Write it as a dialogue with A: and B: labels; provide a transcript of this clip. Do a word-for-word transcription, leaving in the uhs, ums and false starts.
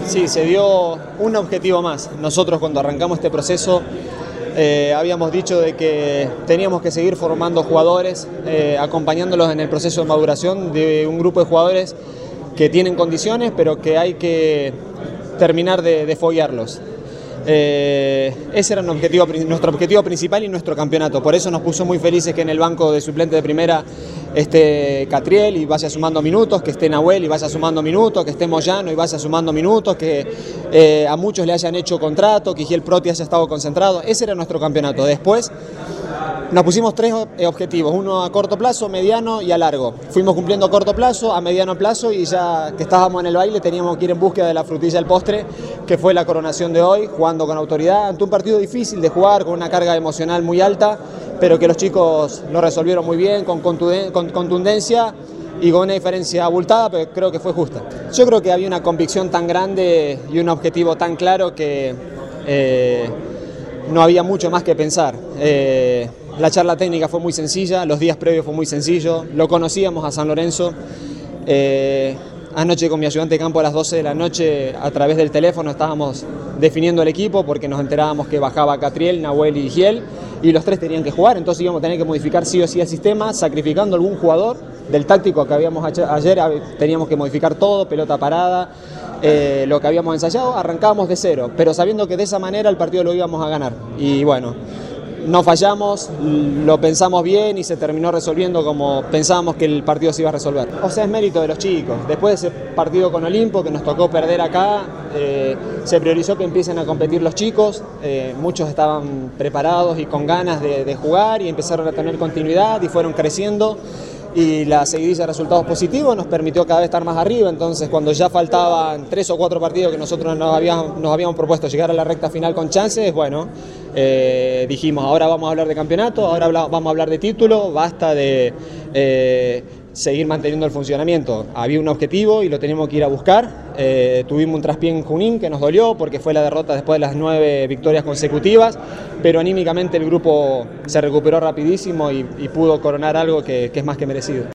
A: Sí, se dio un objetivo más. Nosotros cuando arrancamos este proceso eh, habíamos dicho de que teníamos que seguir formando jugadores, eh, acompañándolos en el proceso de maduración de un grupo de jugadores que tienen condiciones, pero que hay que terminar de, de foguearlos. Eh, ese era nuestro objetivo, nuestro objetivo principal y nuestro campeonato. Por eso nos puso muy felices que en el banco de suplente de primera esté Catriel y vaya sumando minutos, que esté Nahuel y vaya sumando minutos, que esté Moyano y vaya sumando minutos, que eh, a muchos le hayan hecho contrato, que Giel Proti haya estado concentrado. Ese era nuestro campeonato. Después nos pusimos tres objetivos, uno a corto plazo, mediano y a largo. Fuimos cumpliendo a corto plazo, a mediano plazo, y ya que estábamos en el baile teníamos que ir en búsqueda de la frutilla del postre, que fue la coronación de hoy, jugando con autoridad, ante un partido difícil de jugar, con una carga emocional muy alta, pero que los chicos lo resolvieron muy bien, con contundencia y con una diferencia abultada, pero creo que fue justa. Yo creo que había una convicción tan grande y un objetivo tan claro que eh, no había mucho más que pensar. Eh, La charla técnica fue muy sencilla, los días previos fue muy sencillo, lo conocíamos a San Lorenzo. Eh, anoche con mi ayudante de campo a las doce de la noche, a través del teléfono estábamos definiendo el equipo porque nos enterábamos que bajaba Catriel, Nahuel y Giel y los tres tenían que jugar, entonces íbamos a tener que modificar sí o sí el sistema, sacrificando algún jugador del táctico que habíamos hecho ayer. Teníamos que modificar todo, pelota parada, eh, lo que habíamos ensayado, arrancábamos de cero, pero sabiendo que de esa manera el partido lo íbamos a ganar. Y bueno, no fallamos, lo pensamos bien y se terminó resolviendo como pensábamos que el partido se iba a resolver. O sea, es mérito de los chicos. Después de ese partido con Olimpo, que nos tocó perder acá, eh, se priorizó que empiecen a competir los chicos. Eh, muchos estaban preparados y con ganas de, de jugar y empezaron a tener continuidad y fueron creciendo. Y la seguidilla de resultados positivos nos permitió cada vez estar más arriba. Entonces, cuando ya faltaban tres o cuatro partidos que nosotros nos habíamos, nos habíamos propuesto llegar a la recta final con chances, bueno, eh, dijimos, ahora vamos a hablar de campeonato, ahora habla, vamos a hablar de título, basta de eh, seguir manteniendo el funcionamiento. Había un objetivo y lo teníamos que ir a buscar. Eh, tuvimos un traspié en Junín que nos dolió porque fue la derrota después de las nueve victorias consecutivas, pero anímicamente el grupo se recuperó rapidísimo y, y pudo coronar algo que, que es más que merecido.